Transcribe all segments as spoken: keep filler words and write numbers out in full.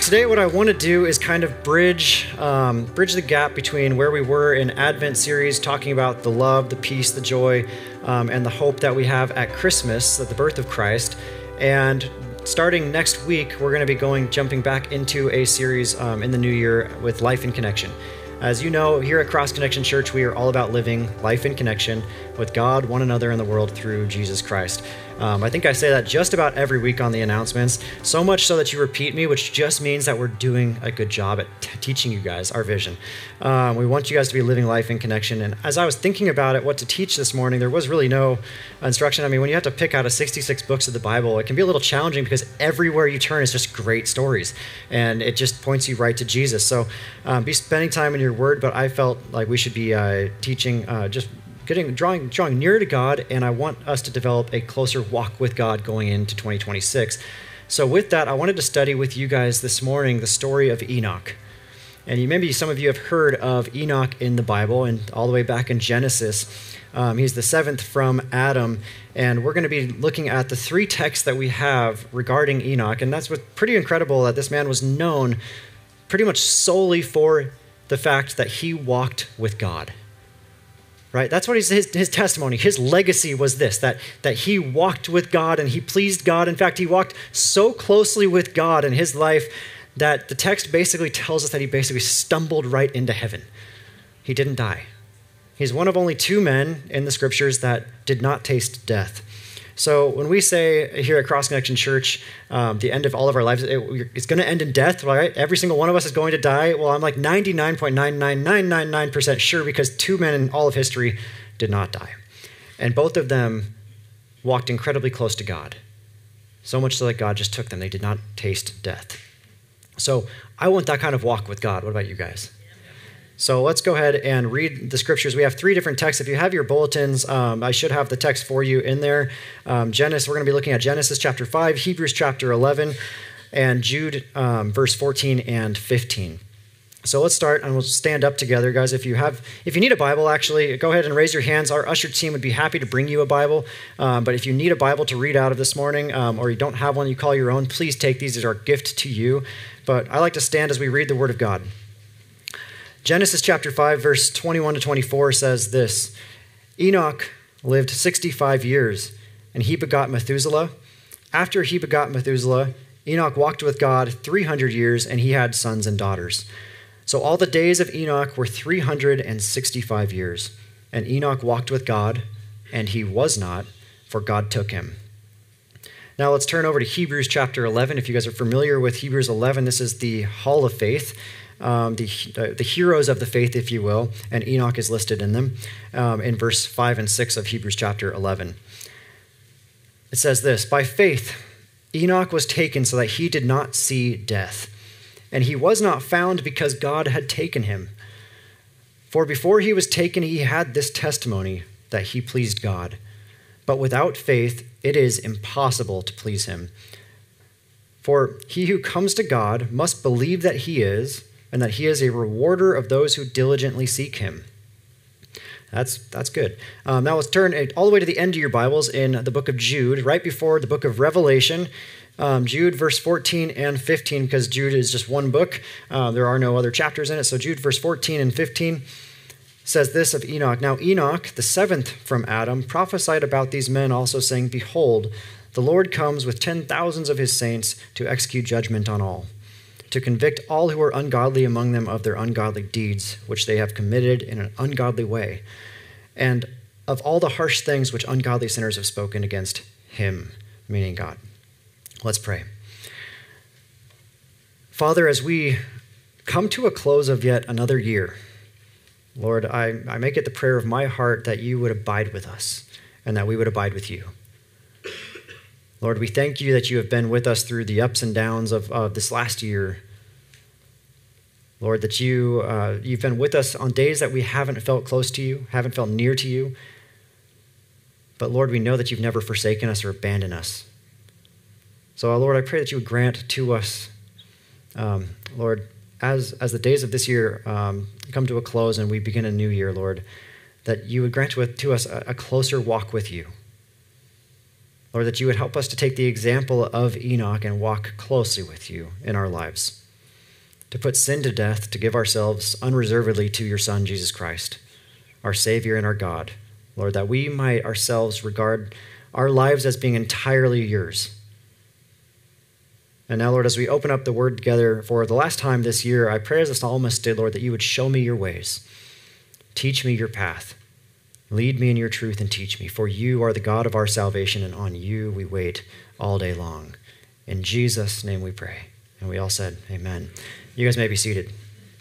today what I want to do is kind of bridge um, bridge the gap between where we were in Advent series, talking about the love, the peace, the joy, um, and the hope that we have at Christmas, at the birth of Christ. And starting next week, we're going to be going, jumping back into a series um, in the new year with Life in Connection. As you know, here at Cross Connection Church, we are all about living life in connection with God, one another, and the world through Jesus Christ. Um, I think I say that just about every week on the announcements, so much so that you repeat me, which just means that we're doing a good job at t- teaching you guys our vision. Um, we want you guys to be living life in connection. And as I was thinking about it, what to teach this morning, there was really no instruction. I mean, when you have to pick out of sixty-six books of the Bible, it can be a little challenging because everywhere you turn is just great stories. And it just points you right to Jesus. So um, be spending time in your word, but I felt like we should be uh, teaching uh, just Getting, drawing, drawing nearer to God, and I want us to develop a closer walk with God going into twenty twenty-six. So with that, I wanted to study with you guys this morning the story of Enoch. And you, maybe some of you have heard of Enoch in the Bible, and all the way back in Genesis. Um, he's the seventh from Adam, and we're going to be looking at the three texts that we have regarding Enoch, and that's what's pretty incredible, that this man was known pretty much solely for the fact that he walked with God. Right? That's what his, his, his testimony, his legacy was this, that, that he walked with God and he pleased God. In fact, he walked so closely with God in his life that the text basically tells us that he basically stumbled right into heaven. He didn't die. He's one of only two men in the scriptures that did not taste death. So when we say here at Cross Connection Church, um, the end of all of our lives, it, it's going to end in death, right? Every single one of us is going to die. Well, I'm like ninety-nine point nine nine nine nine nine percent sure, because two men in all of history did not die. And both of them walked incredibly close to God, so much so that God just took them. They did not taste death. So I want that kind of walk with God. What about you guys? So let's go ahead and read the scriptures. We have three different texts. If you have your bulletins, um, I should have the text for you in there. Um, Genesis, we're going to be looking at Genesis chapter five, Hebrews chapter eleven, and Jude um, verse fourteen and fifteen. So let's start, and we'll stand up together, guys. If you have, if you need a Bible, actually, go ahead and raise your hands. Our usher team would be happy to bring you a Bible. Um, but if you need a Bible to read out of this morning, um, or you don't have one, you call your own, please take these as our gift to you. But I like to stand as we read the Word of God. Genesis chapter five, verse twenty-one to twenty-four says this: Enoch lived sixty-five years, and he begot Methuselah. After he begot Methuselah, Enoch walked with God three hundred years, and he had sons and daughters. So all the days of Enoch were three hundred sixty-five years, and Enoch walked with God, and he was not, for God took him. Now let's turn over to Hebrews chapter eleven. If you guys are familiar with Hebrews eleven, this is the Hall of Faith. Um, the, uh, the heroes of the faith, if you will, and Enoch is listed in them um, in verse five and six of Hebrews chapter eleven. It says this: by faith, Enoch was taken so that he did not see death, and he was not found because God had taken him. For before he was taken, he had this testimony that he pleased God. But without faith, it is impossible to please him. For he who comes to God must believe that he is, and that he is a rewarder of those who diligently seek him. That's that's good. Um, now let's turn all the way to the end of your Bibles in the book of Jude, right before the book of Revelation. Um, Jude, verse fourteen and fifteen, because Jude is just one book. Uh, there are no other chapters in it. So Jude, verse fourteen and fifteen says this of Enoch: Now Enoch, the seventh from Adam, prophesied about these men also, saying, Behold, the Lord comes with ten thousands of his saints to execute judgment on all, to convict all who are ungodly among them of their ungodly deeds, which they have committed in an ungodly way, and of all the harsh things which ungodly sinners have spoken against him, meaning God. Let's pray. Father, as we come to a close of yet another year, Lord, I, I make it the prayer of my heart that you would abide with us and that we would abide with you. Lord, we thank you that you have been with us through the ups and downs of, of this last year. Lord, that you, uh, you've been with us on days that we haven't felt close to you, haven't felt near to you. But Lord, we know that you've never forsaken us or abandoned us. So, Lord, I pray that you would grant to us, um, Lord, as, as the days of this year um, come to a close and we begin a new year, Lord, that you would grant to, to us a, a closer walk with you. Lord, that you would help us to take the example of Enoch and walk closely with you in our lives. to put sin to death, to give ourselves unreservedly to your Son, Jesus Christ, our Savior and our God. Lord, that we might ourselves regard our lives as being entirely yours. And now, Lord, as we open up the word together for the last time this year, I pray as the psalmist did, Lord, that you would show me your ways. Teach me your path. Lead me in your truth and teach me, for you are the God of our salvation, and on you we wait all day long. In Jesus' name we pray. And we all said, amen. You guys may be seated.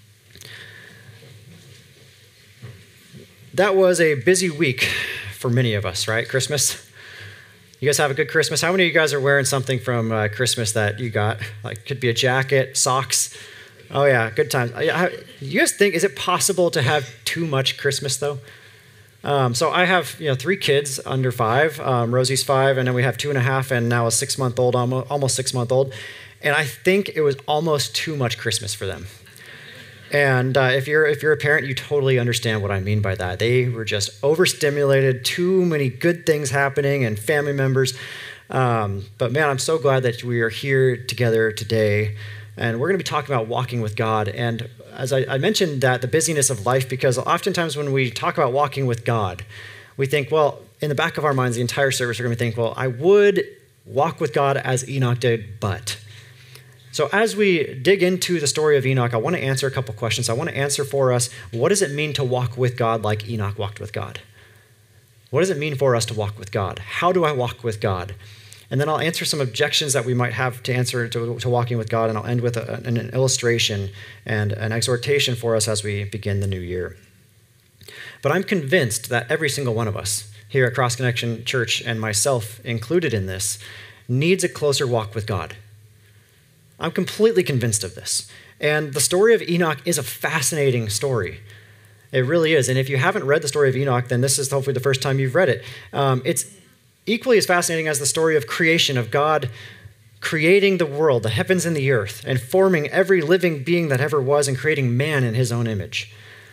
That was a busy week for many of us, right? Christmas. You guys have a good Christmas? How many of you guys are wearing something from uh, Christmas that you got? Like, could be a jacket, socks. Oh yeah, good times. You guys think, is it possible to have too much Christmas though? Um, so I have, you know, three kids under five. Um, Rosie's five, and then we have two and a half, and now a six-month-old, almost, almost six-month-old. And I think it was almost too much Christmas for them. And uh, if you're if you're a parent, you totally understand what I mean by that. They were just overstimulated, too many good things happening, and family members. Um, but man, I'm so glad that we are here together today, and we're going to be talking about walking with God. And as I, I mentioned, that the busyness of life, because oftentimes when we talk about walking with God, we think, well, in the back of our minds, the entire service, we're going to think, well, I would walk with God as Enoch did, but. So as we dig into the story of Enoch, I want to answer a couple questions. I want to answer for us, what does it mean to walk with God like Enoch walked with God? What does it mean for us to walk with God? How do I walk with God? And then I'll answer some objections that we might have to answer to, to walking with God, and I'll end with a, an illustration and an exhortation for us as we begin the new year. But I'm convinced that every single one of us here at Cross Connection Church, and myself included in this, needs a closer walk with God. I'm completely convinced of this. And the story of Enoch is a fascinating story. It really is. And if you haven't read the story of Enoch, then this is hopefully the first time you've read it. Um, it's equally as fascinating as the story of creation, of God creating the world, the heavens and the earth, and forming every living being that ever was, and creating man in his own image.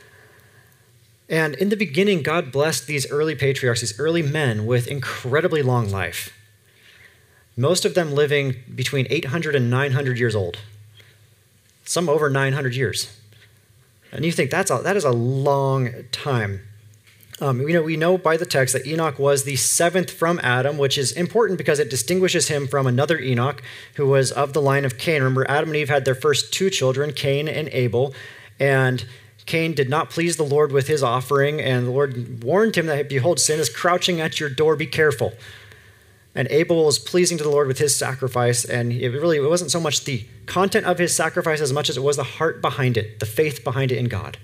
And in the beginning, God blessed these early patriarchs, these early men, with incredibly long life. Most of them living between eight hundred and nine hundred years old. Some over nine hundred years. And you think that's a, that is a long time. Um, you know, we know by the text that Enoch was the seventh from Adam, which is important because it distinguishes him from another Enoch who was of the line of Cain. Remember, Adam and Eve had their first two children, Cain and Abel. And Cain did not please the Lord with his offering. And the Lord warned him that, behold, sin is crouching at your door, be careful. And Abel was pleasing to the Lord with his sacrifice, and it really it wasn't so much the content of his sacrifice as much as it was the heart behind it, the faith behind it in God.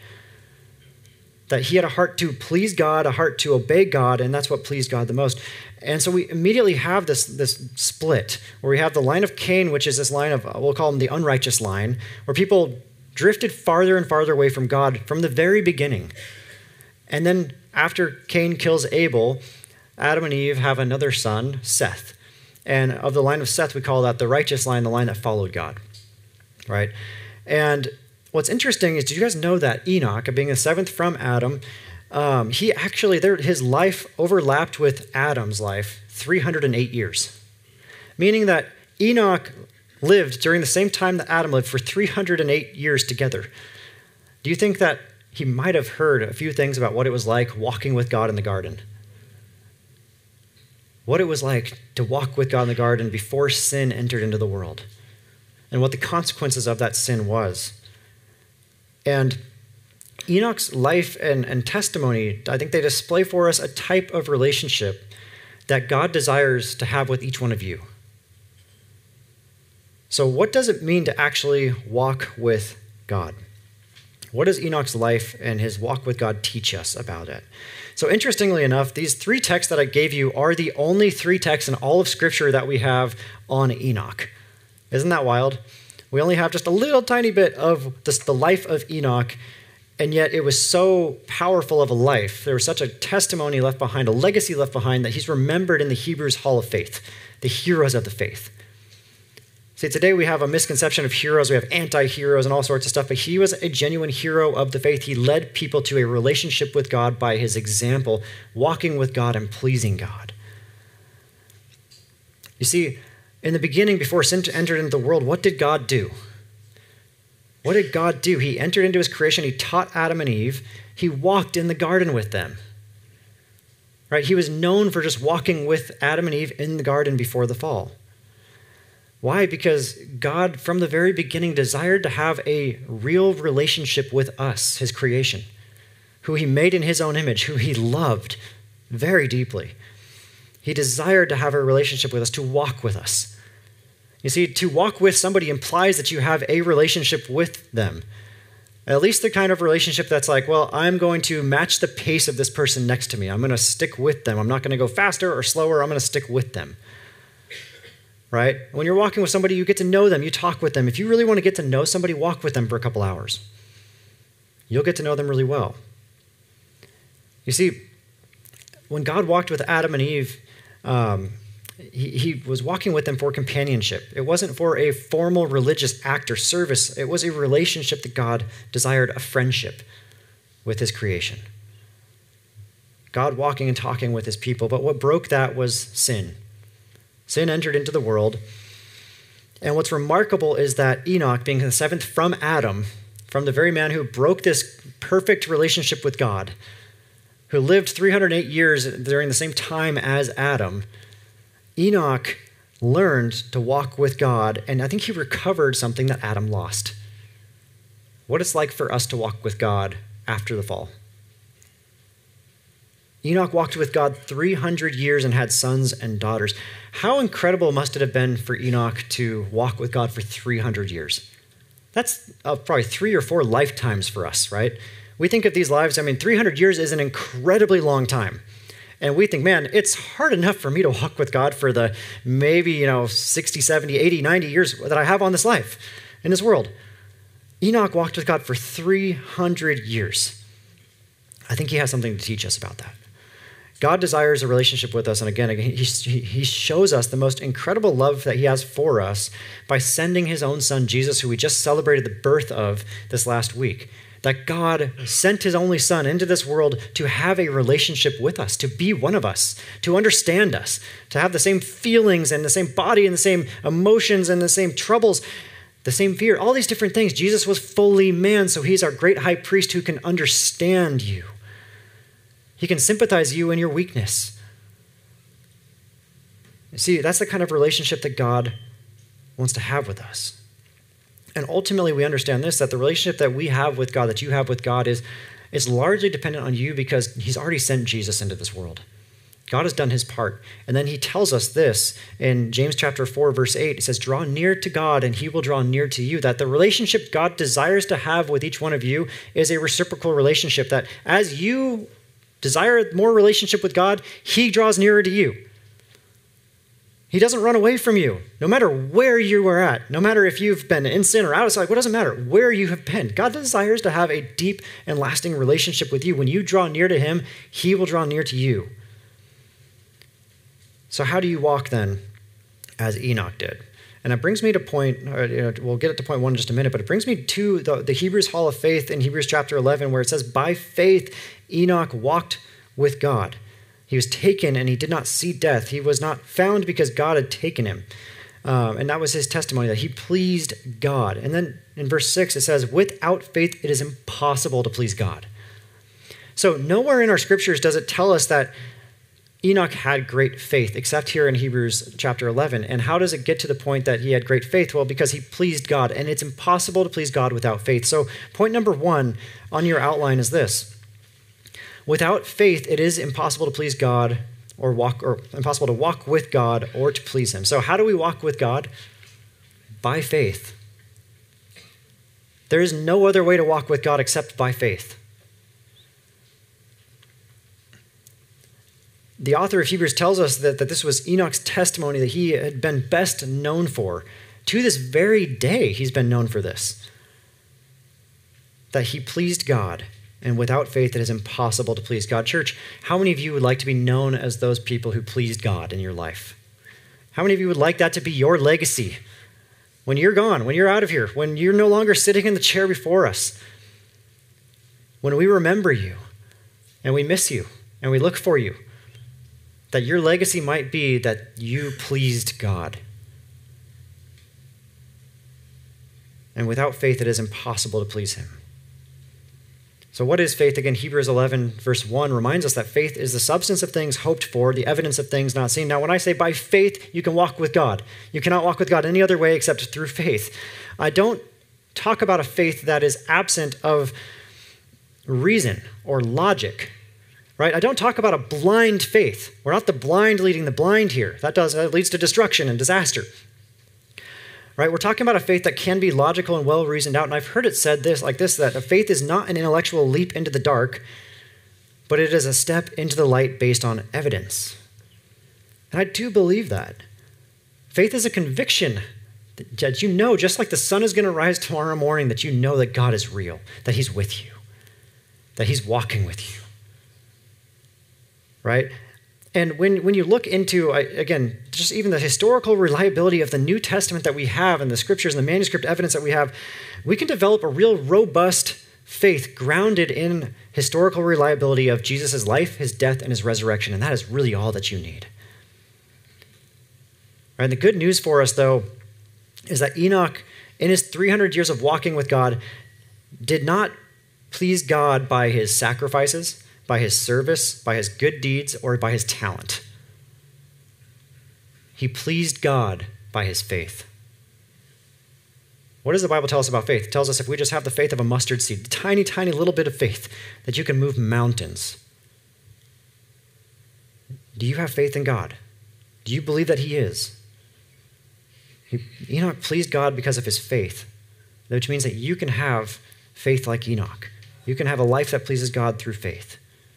That he had a heart to please God, a heart to obey God, and that's what pleased God the most. And so we immediately have this, this split, where we have the line of Cain, which is this line of, we'll call them the unrighteous line, where people drifted farther and farther away from God from the very beginning. And then after Cain kills Abel, Adam and Eve have another son, Seth. And of the line of Seth, we call that the righteous line, the line that followed God, right? And what's interesting is, did you guys know that Enoch, being the seventh from Adam, um, he actually, there, his life overlapped with Adam's life three hundred eight years. Meaning that Enoch lived during the same time that Adam lived for three hundred eight years together. Do you think that he might have heard a few things about what it was like walking with God in the garden? What it was like to walk with God in the garden before sin entered into the world, and what the consequences of that sin was. And Enoch's life and, and testimony, I think they display for us a type of relationship that God desires to have with each one of you. So what does it mean to actually walk with God? What does Enoch's life and his walk with God teach us about it? So interestingly enough, these three texts that I gave you are the only three texts in all of Scripture that we have on Enoch. Isn't that wild? We only have just a little tiny bit of this, the life of Enoch, and yet it was so powerful of a life. There was such a testimony left behind, a legacy left behind, that he's remembered in the Hebrews Hall of Faith, the heroes of the faith. See, today we have a misconception of heroes. We have anti-heroes and all sorts of stuff, but he was a genuine hero of the faith. He led people to a relationship with God by his example, walking with God and pleasing God. You see, in the beginning, before sin entered into the world, what did God do? What did God do? He entered into his creation. He taught Adam and Eve. He walked in the garden with them. Right? He was known for just walking with Adam and Eve in the garden before the fall. Why? Because God, from the very beginning, desired to have a real relationship with us, his creation, who he made in his own image, who he loved very deeply. He desired to have a relationship with us, to walk with us. You see, to walk with somebody implies that you have a relationship with them. At least the kind of relationship that's like, well, I'm going to match the pace of this person next to me. I'm going to stick with them. I'm not going to go faster or slower. I'm going to stick with them. Right? When you're walking with somebody, you get to know them. You talk with them. If you really want to get to know somebody, walk with them for a couple hours. You'll get to know them really well. You see, when God walked with Adam and Eve, um, he, he was walking with them for companionship. It wasn't for a formal religious act or service. It was a relationship that God desired, a friendship with his creation. God walking and talking with his people. But what broke that was sin. Sin entered into the world. And what's remarkable is that Enoch, being the seventh from Adam, from the very man who broke this perfect relationship with God, who lived three hundred eight years during the same time as Adam, Enoch learned to walk with God, and I think he recovered something that Adam lost. What it's like for us to walk with God after the fall. Enoch walked with God three hundred years and had sons and daughters. How incredible must it have been for Enoch to walk with God for three hundred years? That's uh, probably three or four lifetimes for us, right? We think of these lives, I mean, three hundred years is an incredibly long time. And we think, man, it's hard enough for me to walk with God for the maybe, you know, sixty, seventy, eighty, ninety years that I have on this life, in this world. Enoch walked with God for three hundred years. I think he has something to teach us about that. God desires a relationship with us, and again, he, he shows us the most incredible love that he has for us by sending his own son, Jesus, who we just celebrated the birth of this last week. That God sent his only son into this world to have a relationship with us, to be one of us, to understand us, to have the same feelings and the same body and the same emotions and the same troubles, the same fear, all these different things. Jesus was fully man, so he's our great high priest who can understand you. He can sympathize you in your weakness. See, that's the kind of relationship that God wants to have with us. And ultimately, we understand this, that the relationship that we have with God, that you have with God, is, is largely dependent on you because he's already sent Jesus into this world. God has done his part. And then he tells us this in James chapter four, verse eight. It says, draw near to God and he will draw near to you. That the relationship God desires to have with each one of you is a reciprocal relationship, that as you desire more relationship with God, he draws nearer to you. He doesn't run away from you, no matter where you are at, no matter if you've been in sin or outside, what doesn't matter, where you have been. God desires to have a deep and lasting relationship with you. When you draw near to him, he will draw near to you. So how do you walk then as Enoch did? And it brings me to point, uh, you know, we'll get to point one in just a minute, but it brings me to the, the Hebrews Hall of Faith in Hebrews chapter eleven, where it says, by faith, Enoch walked with God. He was taken and he did not see death. He was not found because God had taken him. Um, and that was his testimony, that he pleased God. And then in verse six, it says, without faith, it is impossible to please God. So nowhere in our scriptures does it tell us that Enoch had great faith, except here in Hebrews chapter eleven. And how does it get to the point that he had great faith? Well, because he pleased God, and it's impossible to please God without faith. So point number one on your outline is this. Without faith, it is impossible to please God or walk, or impossible to walk with God or to please him. So how do we walk with God? By faith. There is no other way to walk with God except by faith. The author of Hebrews tells us that, that this was Enoch's testimony that he had been best known for. To this very day, he's been known for this. That he pleased God. And without faith, it is impossible to please God. Church, how many of you would like to be known as those people who pleased God in your life? How many of you would like that to be your legacy? When you're gone, when you're out of here, when you're no longer sitting in the chair before us, when we remember you and we miss you and we look for you, that your legacy might be that you pleased God. And without faith, it is impossible to please him. So what is faith? Again, Hebrews eleven, verse one reminds us that faith is the substance of things hoped for, the evidence of things not seen. Now, when I say by faith, you can walk with God. You cannot walk with God any other way except through faith. I don't talk about a faith that is absent of reason or logic, right? I don't talk about a blind faith. We're not the blind leading the blind here. That does that leads to destruction and disaster. Right? We're talking about a faith that can be logical and well reasoned out. And I've heard it said this like this, that a faith is not an intellectual leap into the dark, but it is a step into the light based on evidence. And I do believe that. Faith is a conviction that you know, just like the sun is going to rise tomorrow morning, that you know that God is real, that he's with you, that he's walking with you. Right? And when, when you look into, again, just even the historical reliability of the New Testament that we have and the scriptures and the manuscript evidence that we have, we can develop a real robust faith grounded in historical reliability of Jesus' life, his death, and his resurrection. And that is really all that you need. Right? And the good news for us, though, is that Enoch, in his three hundred years of walking with God, did not please God by his sacrifices, by his service, by his good deeds, or by his talent. He pleased God by his faith. What does the Bible tell us about faith? It tells us if we just have the faith of a mustard seed, a tiny, tiny little bit of faith, that you can move mountains. Do you have faith in God? Do you believe that he is? Enoch pleased God because of his faith, which means that you can have faith like Enoch. You can have a life that pleases God through faith.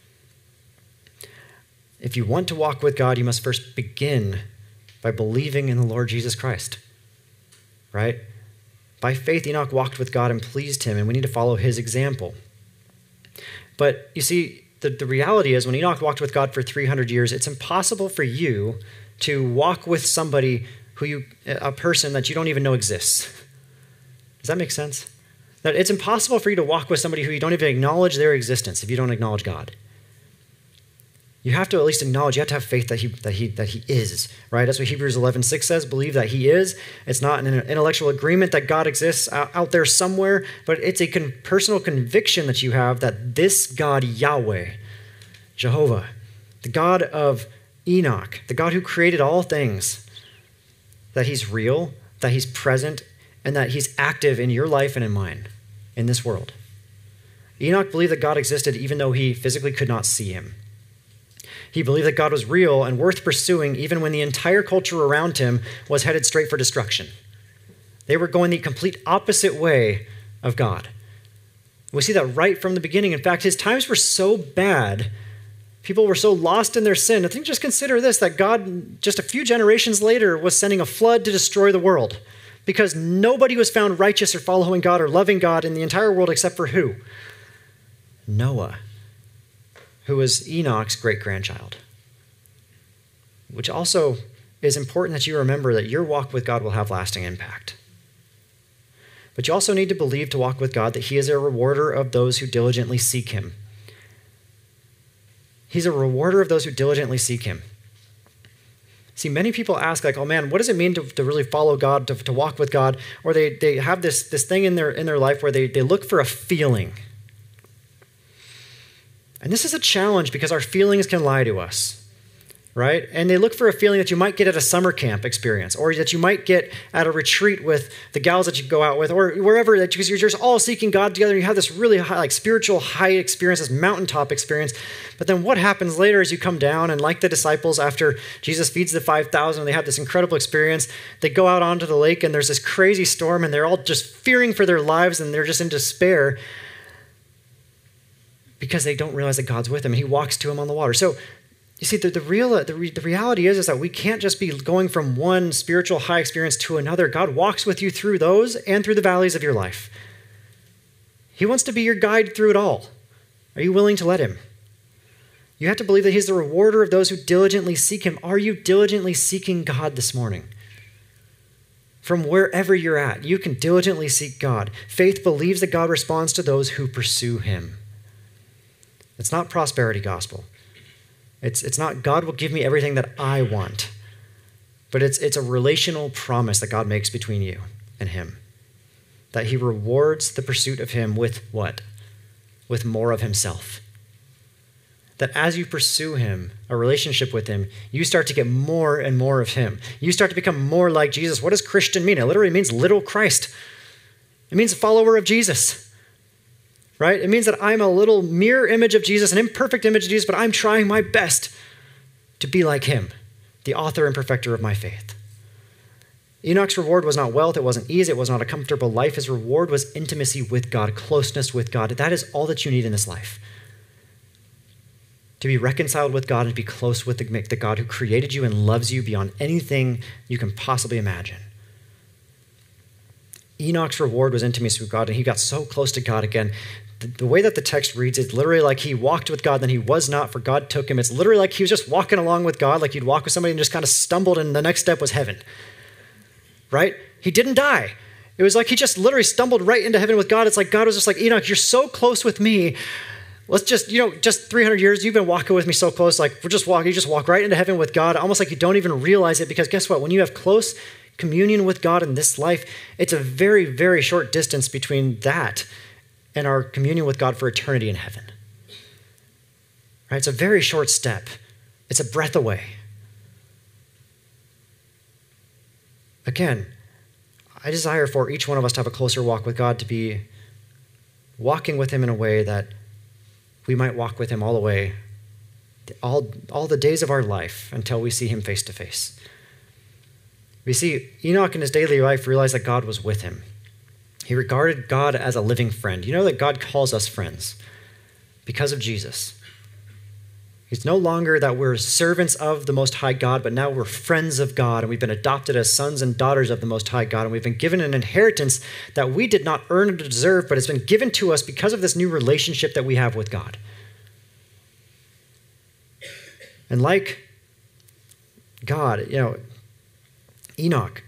If you want to walk with God, you must first begin by believing in the Lord Jesus Christ, right? By faith, Enoch walked with God and pleased him, and we need to follow his example. But you see, the, the reality is when Enoch walked with God for three hundred years, it's impossible for you to walk with somebody who you, a person that you don't even know exists. Does that make sense? That it's impossible for you to walk with somebody who you don't even acknowledge their existence if you don't acknowledge God. You have to at least acknowledge, you have to have faith that he that he that he is, right? That's what Hebrews eleven six says, believe that he is. It's not an intellectual agreement that God exists out there somewhere, but it's a con- personal conviction that you have that this God, Yahweh, Jehovah, the God of Enoch, the God who created all things, that he's real, that he's present, and that he's active in your life and in mine, in this world. Enoch believed that God existed even though he physically could not see him. He believed that God was real and worth pursuing even when the entire culture around him was headed straight for destruction. They were going the complete opposite way of God. We see that right from the beginning. In fact, his times were so bad, people were so lost in their sin. I think just consider this, that God, just a few generations later, was sending a flood to destroy the world because nobody was found righteous or following God or loving God in the entire world except for who? Noah, who was Enoch's great-grandchild. Which also is important that you remember that your walk with God will have lasting impact. But you also need to believe to walk with God that he is a rewarder of those who diligently seek him. He's a rewarder of those who diligently seek him. See, many people ask, like, oh man, what does it mean to, to really follow God, to, to walk with God? Or they, they have this, this thing in their, in their life where they, they look for a feeling. And this is a challenge because our feelings can lie to us, right? And they look for a feeling that you might get at a summer camp experience or that you might get at a retreat with the gals that you go out with or wherever, that because you're just all seeking God together and you have this really high, like spiritual high experience, this mountaintop experience. But then what happens later is you come down and like the disciples after Jesus feeds the five thousand and they have this incredible experience, they go out onto the lake and there's this crazy storm and they're all just fearing for their lives and they're just in despair, because they don't realize that God's with them. And he walks to them on the water. So you see, the, the, real, the, re, the reality is, is that we can't just be going from one spiritual high experience to another. God walks with you through those and through the valleys of your life. He wants to be your guide through it all. Are you willing to let him? You have to believe that he's the rewarder of those who diligently seek him. Are you diligently seeking God this morning? From wherever you're at, you can diligently seek God. Faith believes that God responds to those who pursue him. It's not prosperity gospel. It's, it's not God will give me everything that I want, but it's, it's a relational promise that God makes between you and him. that he rewards the pursuit of him with what? With more of himself. That as you pursue him, a relationship with him, you start to get more and more of him. You start to become more like Jesus. What does Christian mean? It literally means little Christ. It means a follower of Jesus, right? It means that I'm a little mirror image of Jesus, an imperfect image of Jesus, but I'm trying my best to be like him, the author and perfecter of my faith. Enoch's reward was not wealth. It wasn't ease. It was not a comfortable life. His reward was intimacy with God, closeness with God. That is all that you need in this life. To be reconciled with God and to be close with the, the God who created you and loves you beyond anything you can possibly imagine. Enoch's reward was intimacy with God, and he got so close to God again. The, the way that the text reads, it's literally like he walked with God, then he was not, for God took him. It's literally like he was just walking along with God, like you'd walk with somebody and just kind of stumbled, and the next step was heaven, right? He didn't die. It was like he just literally stumbled right into heaven with God. It's like God was just like, Enoch, you're so close with me. Let's just, you know, just three hundred years, you've been walking with me so close, like we're just walking, you just walk right into heaven with God, almost like you don't even realize it, because guess what? When you have close communion with God in this life, it's a very, very short distance between that and our communion with God for eternity in heaven. Right? It's a very short step. It's a breath away. Again, I desire for each one of us to have a closer walk with God, to be walking with him in a way that we might walk with him all the way, all, all the days of our life until we see him face to face. We see Enoch in his daily life realized that God was with him. He regarded God as a living friend. You know that God calls us friends because of Jesus. It's no longer that we're servants of the Most High God, but now we're friends of God, and we've been adopted as sons and daughters of the Most High God, and we've been given an inheritance that we did not earn or deserve, but it's been given to us because of this new relationship that we have with God. And like God, you know, Enoch,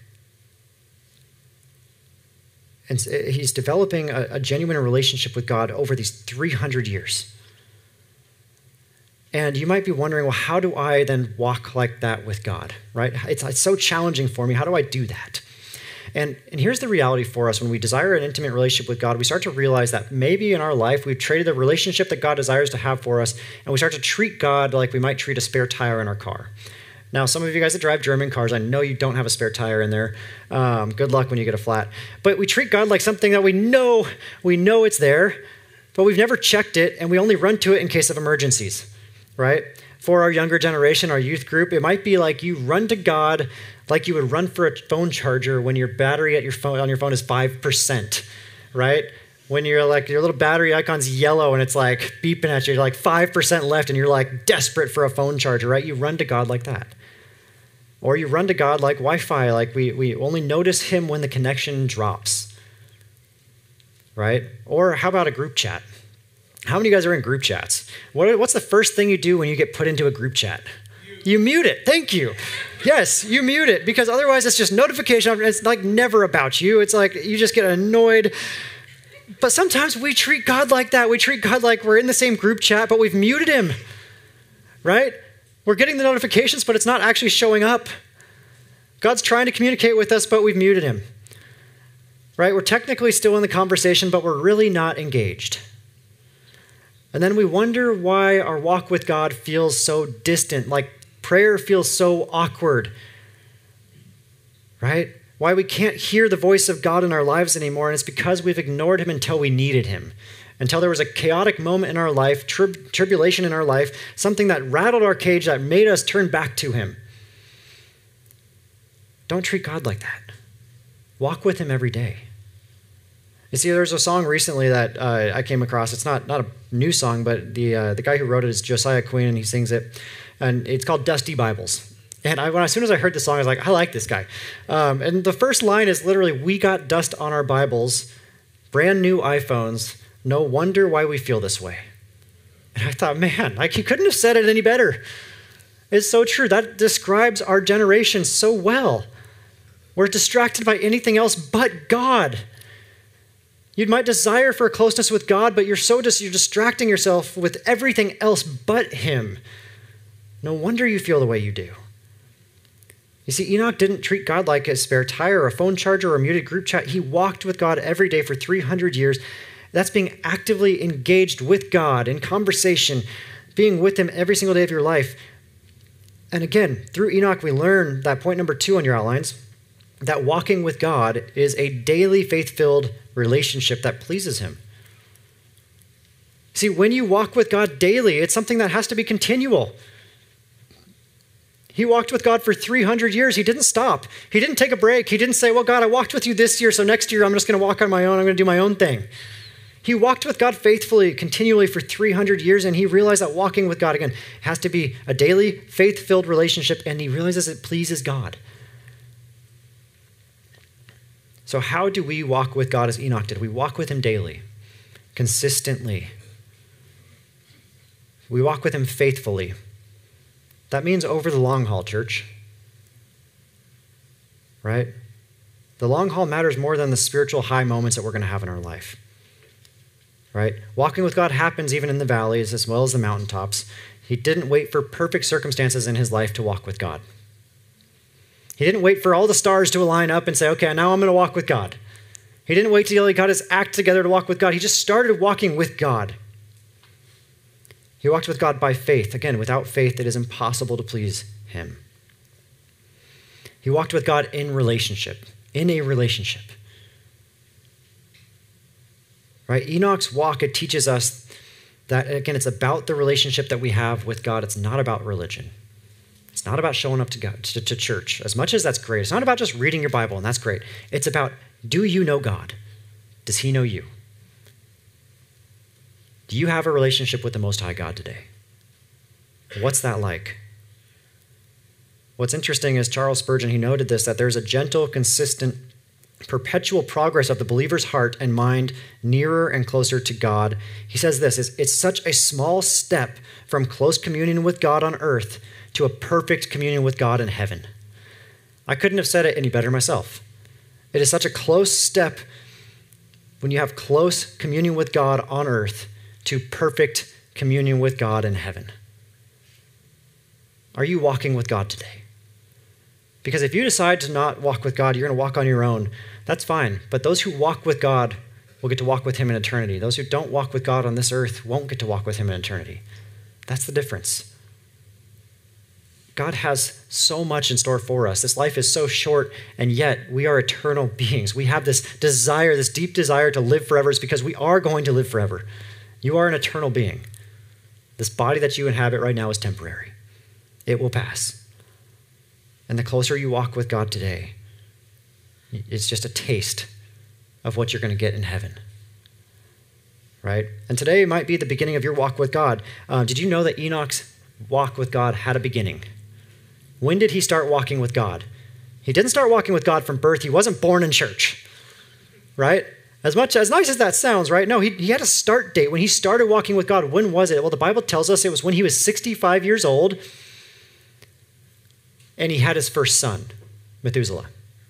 and he's developing a, a genuine relationship with God over these three hundred years. And you might be wondering, well, how do I then walk like that with God, right? It's, it's so challenging for me. How do I do that? And, and here's the reality for us. When we desire an intimate relationship with God, we start to realize that maybe in our life, we've traded the relationship that God desires to have for us, and we start to treat God like we might treat a spare tire in our car. Now, some of you guys that drive German cars, I know you don't have a spare tire in there. Um, good luck when you get a flat. But we treat God like something that we know, we know it's there, but we've never checked it, and we only run to it in case of emergencies. Right? For our younger generation, our youth group, it might be like you run to God like you would run for a phone charger when your battery at your phone on your phone is five percent, right? When you're like, your little battery icon's yellow and it's like beeping at you, you're like five percent left and you're like desperate for a phone charger, right? You run to God like that. Or you run to God like Wi-Fi, like we, we only notice him when the connection drops, right? Or how about a group chat? How many of you guys are in group chats? What, what's the first thing you do when you get put into a group chat? You mute it. Thank you. Yes, you mute it, because otherwise it's just notification. It's like never about you. It's like you just get annoyed. But sometimes we treat God like that. We treat God like we're in the same group chat, but we've muted him, right? We're getting the notifications, but it's not actually showing up. God's trying to communicate with us, but we've muted him, right? We're technically still in the conversation, but we're really not engaged. And then we wonder why our walk with God feels so distant, like prayer feels so awkward, right? Why we can't hear the voice of God in our lives anymore, and it's because we've ignored him until we needed him, until there was a chaotic moment in our life, tri- tribulation in our life, something that rattled our cage that made us turn back to him. Don't treat God like that. Walk with him every day. You see, there's a song recently that uh, I came across. It's not, not a new song, but the uh, the guy who wrote it is Josiah Quinn, and he sings it. And it's called Dusty Bibles. And I, when, as soon as I heard the song, I was like, I like this guy. Um, and the first line is literally, we got dust on our Bibles, brand new iPhones, no wonder why we feel this way. And I thought, man, like he couldn't have said it any better. It's so true. That describes our generation so well. We're distracted by anything else but God. You might desire for a closeness with God, but you're so dis- you're distracting yourself with everything else but him. No wonder you feel the way you do. You see, Enoch didn't treat God like a spare tire or a phone charger or a muted group chat. He walked with God every day for three hundred years. That's being actively engaged with God in conversation, being with him every single day of your life. And again, through Enoch, we learn that point number two on your outlines, that walking with God is a daily faith-filled relationship that pleases him. See, when you walk with God daily, it's something that has to be continual. He walked with God for three hundred years. He didn't stop. He didn't take a break. He didn't say, well, God, I walked with you this year, so next year I'm just going to walk on my own. I'm going to do my own thing. He walked with God faithfully, continually for three hundred years, and he realized that walking with God, again, has to be a daily, faith-filled relationship, and he realizes it pleases God. So how do we walk with God as Enoch did? We walk with him daily, consistently. We walk with him faithfully. That means over the long haul, church. Right? The long haul matters more than the spiritual high moments that we're going to have in our life. Right? Walking with God happens even in the valleys as well as the mountaintops. He didn't wait for perfect circumstances in his life to walk with God. He didn't wait for all the stars to align up and say, okay, now I'm going to walk with God. He didn't wait till he got his act together to walk with God. He just started walking with God. He walked with God by faith. Again, without faith, it is impossible to please him. He walked with God in relationship, in a relationship. Right? Enoch's walk, it teaches us that, again, it's about the relationship that we have with God. It's not about religion. It's not about showing up to God, to, to church. As much as that's great, it's not about just reading your Bible, and that's great. It's about, do you know God? Does he know you? Do you have a relationship with the Most High God today? What's that like? What's interesting is Charles Spurgeon, he noted this, that there's a gentle, consistent, perpetual progress of the believer's heart and mind nearer and closer to God. He says this, it's such a small step from close communion with God on earth to a perfect communion with God in heaven. I couldn't have said it any better myself. It is such a close step when you have close communion with God on earth to perfect communion with God in heaven. Are you walking with God today? Because if you decide to not walk with God, you're going to walk on your own. That's fine. But those who walk with God will get to walk with him in eternity. Those who don't walk with God on this earth won't get to walk with him in eternity. That's the difference. God has so much in store for us. This life is so short, and yet we are eternal beings. We have this desire, this deep desire to live forever. It's because we are going to live forever. You are an eternal being. This body that you inhabit right now is temporary. It will pass. And the closer you walk with God today, it's just a taste of what you're going to get in heaven. Right? And today might be the beginning of your walk with God. Uh, did you know that Enoch's walk with God had a beginning? When did he start walking with God? He didn't start walking with God from birth. He wasn't born in church. Right? As much as nice as that sounds, right? No, he, he had a start date. When he started walking with God, when was it? Well, the Bible tells us it was when he was sixty-five years old and he had his first son, Methuselah.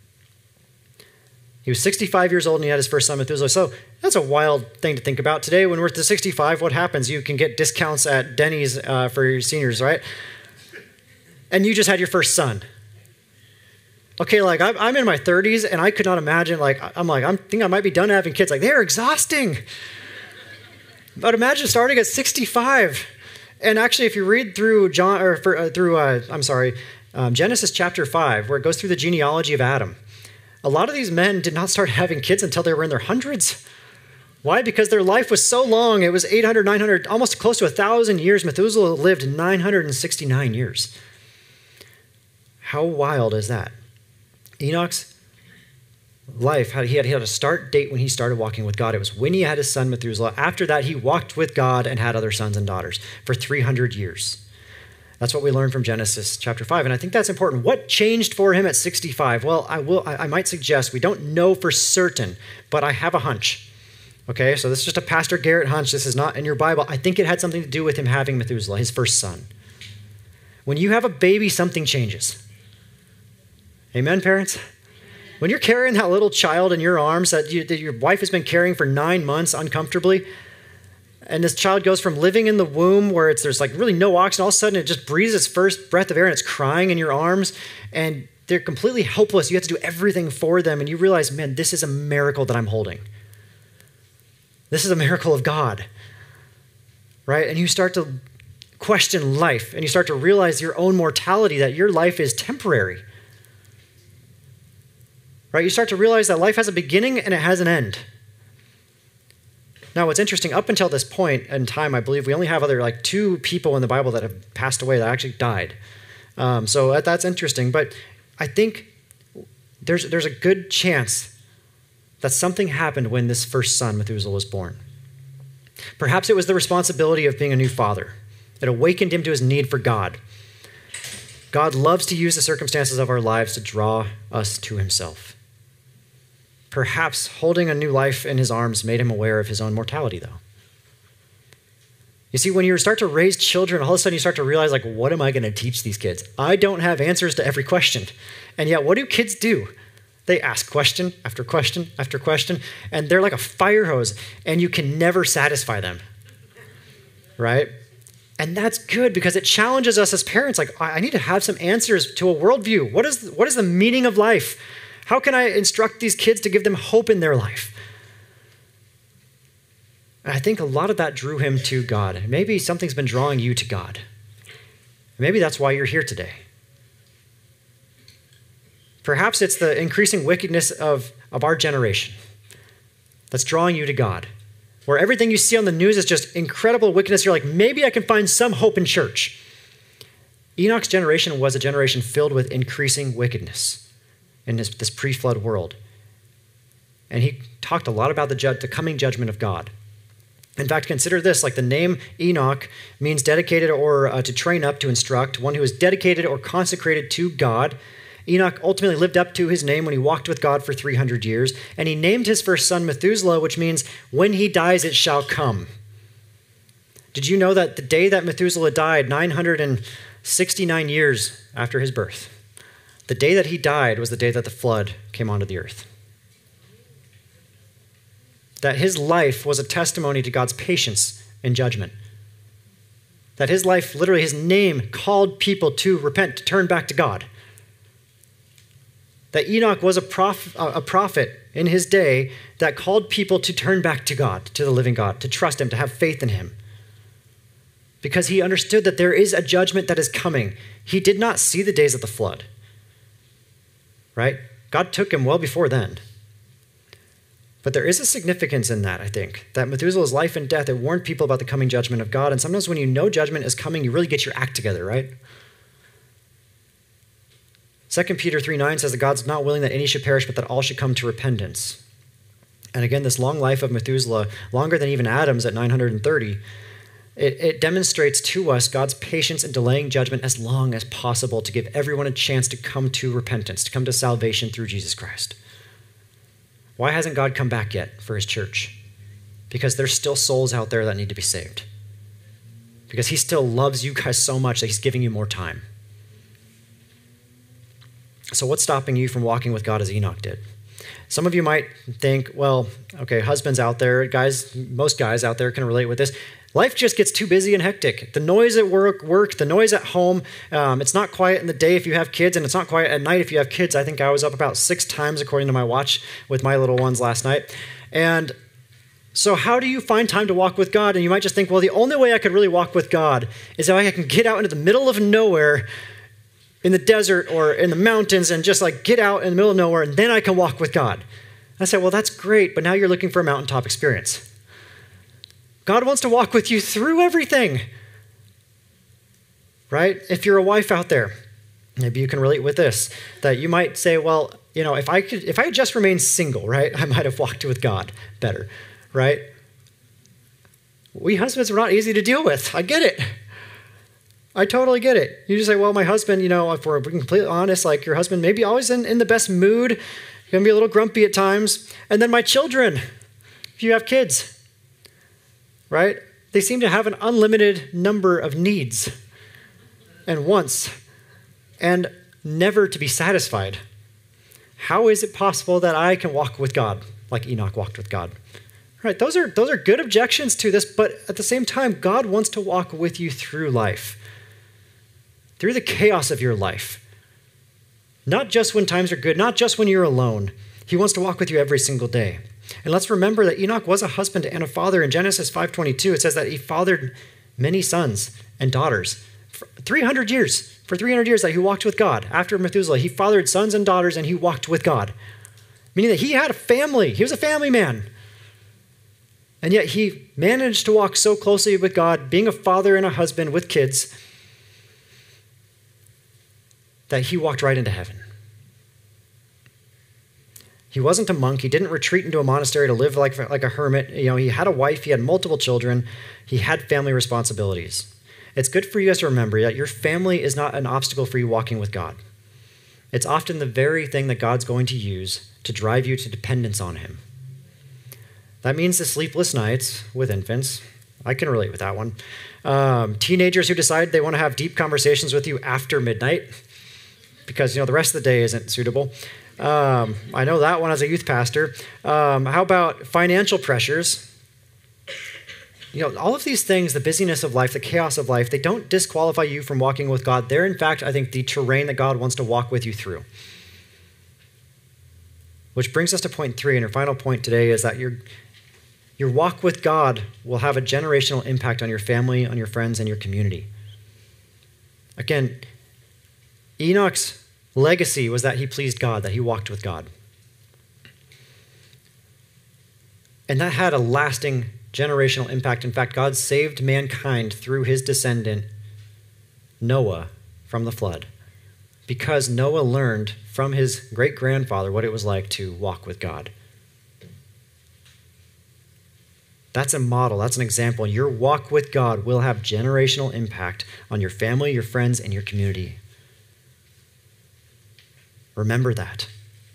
He was sixty-five years old and he had his first son, Methuselah. So that's a wild thing to think about. Today, when we're to sixty-five, what happens? You can get discounts at Denny's uh, for your seniors, right? And you just had your first son. Okay, like I'm, I'm in my thirties and I could not imagine, like, I'm like, I think I might be done having kids. Like, they're exhausting. But imagine starting at sixty-five. And actually, if you read through John, or for, uh, through, uh, I'm sorry, um, Genesis chapter five, where it goes through the genealogy of Adam, a lot of these men did not start having kids until they were in their hundreds. Why? Because their life was so long. It was eight hundred, nine hundred, almost close to one thousand years. Methuselah lived nine hundred sixty-nine years. How wild is that? Enoch's life, he had, he had a start date when he started walking with God. It was when he had his son Methuselah. After that, he walked with God and had other sons and daughters for three hundred years. That's what we learned from Genesis chapter five. And I think that's important. What changed for him at sixty-five? Well, I will. I, I might suggest, we don't know for certain, but I have a hunch. Okay, so this is just a Pastor Garrett hunch. This is not in your Bible. I think it had something to do with him having Methuselah, his first son. When you have a baby, something changes. Amen, parents? When you're carrying that little child in your arms that, you, that your wife has been carrying for nine months uncomfortably, and this child goes from living in the womb where it's there's like really no oxygen, all of a sudden it just breathes its first breath of air and it's crying in your arms, and they're completely helpless. You have to do everything for them. And you realize, man, this is a miracle that I'm holding. This is a miracle of God, right? And you start to question life, and you start to realize your own mortality, that your life is temporary, right? You start to realize that life has a beginning and it has an end. Now, what's interesting, up until this point in time, I believe we only have other like two people in the Bible that have passed away that actually died. Um, so that, that's interesting. But I think there's there's a good chance that something happened when this first son, Methuselah, was born. Perhaps it was the responsibility of being a new father. It awakened him to his need for God. God loves to use the circumstances of our lives to draw us to himself. Perhaps holding a new life in his arms made him aware of his own mortality, though. You see, when you start to raise children, all of a sudden you start to realize, like, what am I going to teach these kids? I don't have answers to every question. And yet, what do kids do? They ask question after question after question, and they're like a fire hose, and you can never satisfy them, right? And that's good because it challenges us as parents. Like, I need to have some answers to a worldview. What is, what is the meaning of life? How can I instruct these kids to give them hope in their life? And I think a lot of that drew him to God. Maybe something's been drawing you to God. Maybe that's why you're here today. Perhaps it's the increasing wickedness of, of our generation that's drawing you to God, where everything you see on the news is just incredible wickedness. You're like, maybe I can find some hope in church. Enoch's generation was a generation filled with increasing wickedness in this, this pre-flood world. And he talked a lot about the, ju- the coming judgment of God. In fact, consider this, like the name Enoch means dedicated or uh, to train up, to instruct, one who is dedicated or consecrated to God. Enoch ultimately lived up to his name when he walked with God for three hundred years, and he named his first son Methuselah, which means when he dies, it shall come. Did you know that the day that Methuselah died, nine hundred sixty-nine years after his birth, the day that he died was the day that the flood came onto the earth? That his life was a testimony to God's patience and judgment. That his life, literally his name, called people to repent, to turn back to God. That Enoch was a, prof, a prophet in his day that called people to turn back to God, to the living God, to trust him, to have faith in him. Because he understood that there is a judgment that is coming. He did not see the days of the flood. Right? God took him well before then. But there is a significance in that, I think, that Methuselah's life and death, it warned people about the coming judgment of God. And sometimes when you know judgment is coming, you really get your act together, right? Second Peter three nine says that God's not willing that any should perish, but that all should come to repentance. And again, this long life of Methuselah, longer than even Adam's at nine hundred thirty, it, it demonstrates to us God's patience in delaying judgment as long as possible to give everyone a chance to come to repentance, to come to salvation through Jesus Christ. Why hasn't God come back yet for his church? Because there's still souls out there that need to be saved. Because he still loves you guys so much that he's giving you more time. So what's stopping you from walking with God as Enoch did? Some of you might think, well, okay, husbands out there, guys, most guys out there can relate with this. Life just gets too busy and hectic. The noise at work, work, the noise at home. Um, it's not quiet in the day if you have kids, and it's not quiet at night if you have kids. I think I was up about six times, according to my watch, with my little ones last night. And so how do you find time to walk with God? And you might just think, well, the only way I could really walk with God is if I can get out into the middle of nowhere in the desert or in the mountains and just like get out in the middle of nowhere, and then I can walk with God. I said, well, that's great, but now you're looking for a mountaintop experience. God wants to walk with you through everything, right? If you're a wife out there, maybe you can relate with this, that you might say, well, you know, if I could, if I had just remained single, right, I might have walked with God better, right? We husbands are not easy to deal with. I get it. I totally get it. You just say, well, my husband, you know, if we're completely honest, like your husband may be always in, in the best mood. You're going to be a little grumpy at times. And then my children, if you have kids, right? They seem to have an unlimited number of needs and wants and never to be satisfied. How is it possible that I can walk with God like Enoch walked with God? Right? Those are, those are good objections to this, but at the same time, God wants to walk with you through life, through the chaos of your life. Not just when times are good, not just when you're alone. He wants to walk with you every single day. And let's remember that Enoch was a husband and a father. In Genesis five twenty-two, it says that he fathered many sons and daughters. For three hundred years, for three hundred years that he walked with God. After Methuselah, he fathered sons and daughters and he walked with God. Meaning that he had a family. He was a family man. And yet he managed to walk so closely with God, being a father and a husband with kids, that he walked right into heaven. He wasn't a monk. He didn't retreat into a monastery to live like, like a hermit. You know, he had a wife. He had multiple children. He had family responsibilities. It's good for you guys to remember that your family is not an obstacle for you walking with God. It's often the very thing that God's going to use to drive you to dependence on him. That means the sleepless nights with infants. I can relate with that one. Um, teenagers who decide they want to have deep conversations with you after midnight because, you know, the rest of the day isn't suitable. Um, I know that one as a youth pastor. Um, how about financial pressures? You know, all of these things, the busyness of life, the chaos of life, they don't disqualify you from walking with God. They're, in fact, I think, the terrain that God wants to walk with you through. Which brings us to point three, and our final point today is that your, your walk with God will have a generational impact on your family, on your friends, and your community. Again, Enoch's legacy was that he pleased God, that he walked with God. And that had a lasting generational impact. In fact, God saved mankind through his descendant, Noah, from the flood, because Noah learned from his great-grandfather what it was like to walk with God. That's a model. That's an example. Your walk with God will have generational impact on your family, your friends, and your community. Remember that.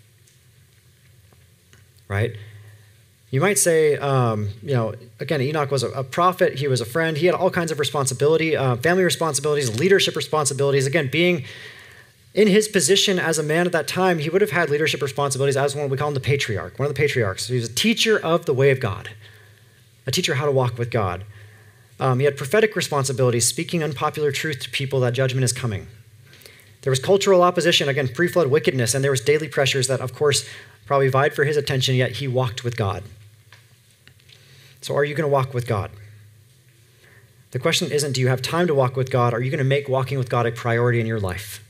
Right? You might say, um, you know, again, Enoch was a, a prophet. He was a friend. He had all kinds of responsibility, uh, family responsibilities, leadership responsibilities. Again, being in his position as a man at that time, he would have had leadership responsibilities as one, we call him the patriarch, one of the patriarchs. He was a teacher of the way of God, a teacher how to walk with God. Um, he had prophetic responsibilities, speaking unpopular truth to people that judgment is coming. There was cultural opposition, again, pre-flood wickedness, and there was daily pressures that, of course, probably vied for his attention, yet he walked with God. So are you going to walk with God? The question isn't, do you have time to walk with God? Are you going to make walking with God a priority in your life?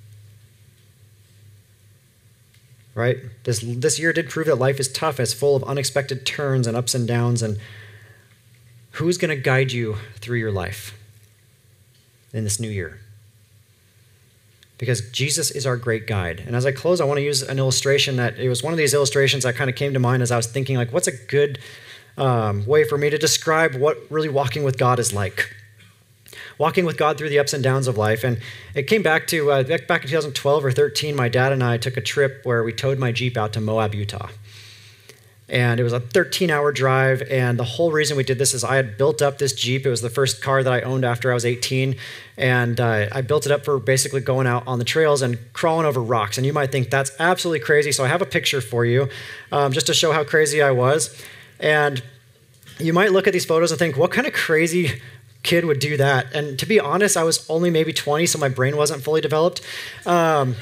Right? This, this year did prove that life is tough. It's full of unexpected turns and ups and downs. And who's going to guide you through your life in this new year? Because Jesus is our great guide. And as I close, I want to use an illustration that, it was one of these illustrations that kind of came to mind as I was thinking, like, what's a good um, way for me to describe what really walking with God is like? Walking with God through the ups and downs of life. And it came back to, uh, back in two thousand twelve or thirteen, my dad and I took a trip where we towed my Jeep out to Moab, Utah. And it was a thirteen-hour drive, and the whole reason we did this is I had built up this Jeep. It was the first car that I owned after I was eighteen, and uh, I built it up for basically going out on the trails and crawling over rocks. And you might think that's absolutely crazy, so I have a picture for you um, just to show how crazy I was. And you might look at these photos and think, what kind of crazy kid would do that? And to be honest, I was only maybe twenty, so my brain wasn't fully developed. Um,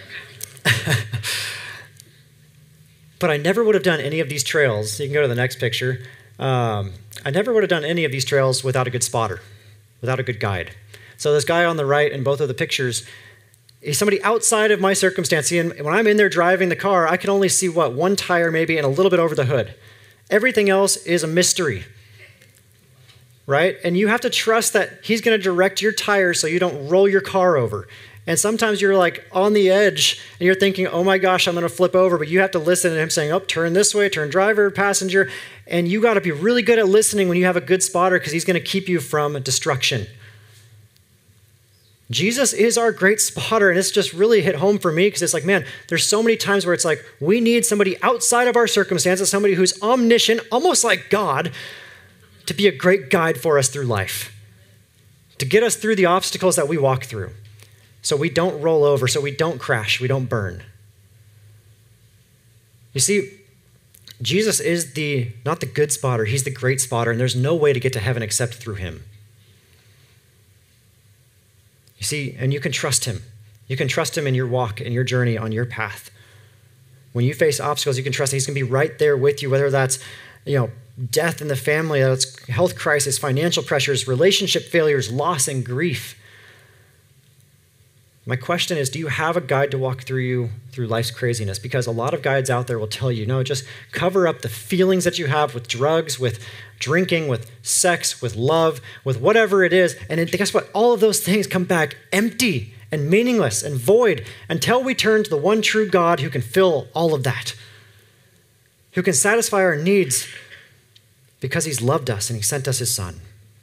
But I never would have done any of these trails. You can go to the next picture. Um, I never would have done any of these trails without a good spotter, without a good guide. So this guy on the right in both of the pictures, he's somebody outside of my circumstance. See, and when I'm in there driving the car, I can only see, what, one tire maybe and a little bit over the hood. Everything else is a mystery, right? And you have to trust that he's going to direct your tires so you don't roll your car over. And sometimes you're like on the edge and you're thinking, oh my gosh, I'm going to flip over. But you have to listen to him saying, oh, turn this way, turn driver, passenger. And you got to be really good at listening when you have a good spotter because he's going to keep you from destruction. Jesus is our great spotter. And it's just really hit home for me because it's like, man, there's so many times where it's like we need somebody outside of our circumstances, somebody who's omniscient, almost like God, to be a great guide for us through life, to get us through the obstacles that we walk through. So we don't roll over, so we don't crash, we don't burn. You see, Jesus is the, not the good spotter, he's the great spotter, and there's no way to get to heaven except through him. You see, and you can trust him. You can trust him in your walk, in your journey, on your path. When you face obstacles, you can trust that he's going to be right there with you, whether that's, you know, death in the family, that's health crisis, financial pressures, relationship failures, loss, and grief. My question is, do you have a guide to walk through you through life's craziness? Because a lot of guides out there will tell you, no, just cover up the feelings that you have with drugs, with drinking, with sex, with love, with whatever it is. And it, guess what? All of those things come back empty and meaningless and void until we turn to the one true God who can fill all of that, who can satisfy our needs because he's loved us and he sent us his son.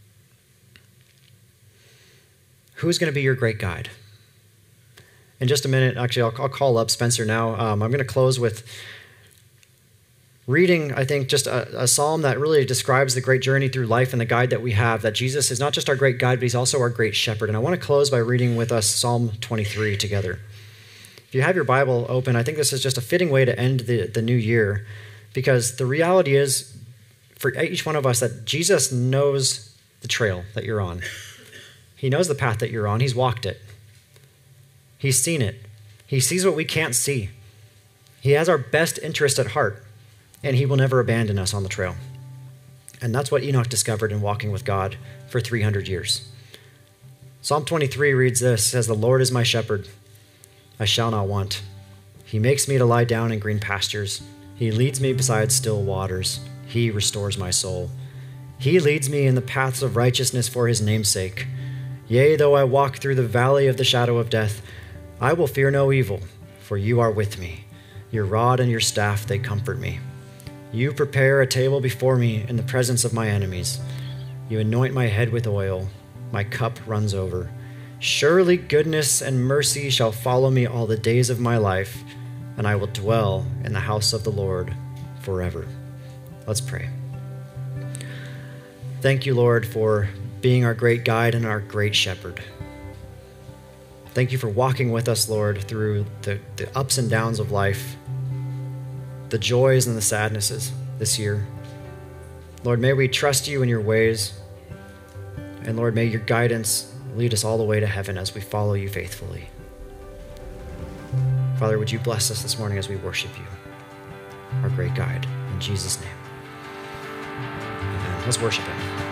Who's going to be your great guide? In just a minute, actually, I'll, I'll call up Spencer now. Um, I'm going to close with reading, I think, just a, a psalm that really describes the great journey through life and the guide that we have, that Jesus is not just our great guide, but he's also our great shepherd. And I want to close by reading with us Psalm twenty-three together. If you have your Bible open, I think this is just a fitting way to end the, the new year, because the reality is, for each one of us, that Jesus knows the trail that you're on. He knows the path that you're on. He's walked it. He's seen it. He sees what we can't see. He has our best interest at heart, and he will never abandon us on the trail. And that's what Enoch discovered in walking with God for three hundred years. Psalm twenty-three reads this, says, "The Lord is my shepherd. I shall not want. He makes me to lie down in green pastures. He leads me beside still waters. He restores my soul. He leads me in the paths of righteousness for his name's sake. Yea, though I walk through the valley of the shadow of death, I will fear no evil, for you are with me. Your rod and your staff, they comfort me. You prepare a table before me in the presence of my enemies. You anoint my head with oil. My cup runs over. Surely goodness and mercy shall follow me all the days of my life, and I will dwell in the house of the Lord forever." Let's pray. Thank you, Lord, for being our great guide and our great shepherd. Thank you for walking with us, Lord, through the, the ups and downs of life, the joys and the sadnesses this year. Lord, may we trust you in your ways. And Lord, may your guidance lead us all the way to heaven as we follow you faithfully. Father, would you bless us this morning as we worship you, our great guide. In Jesus' name. Amen. Let's worship him.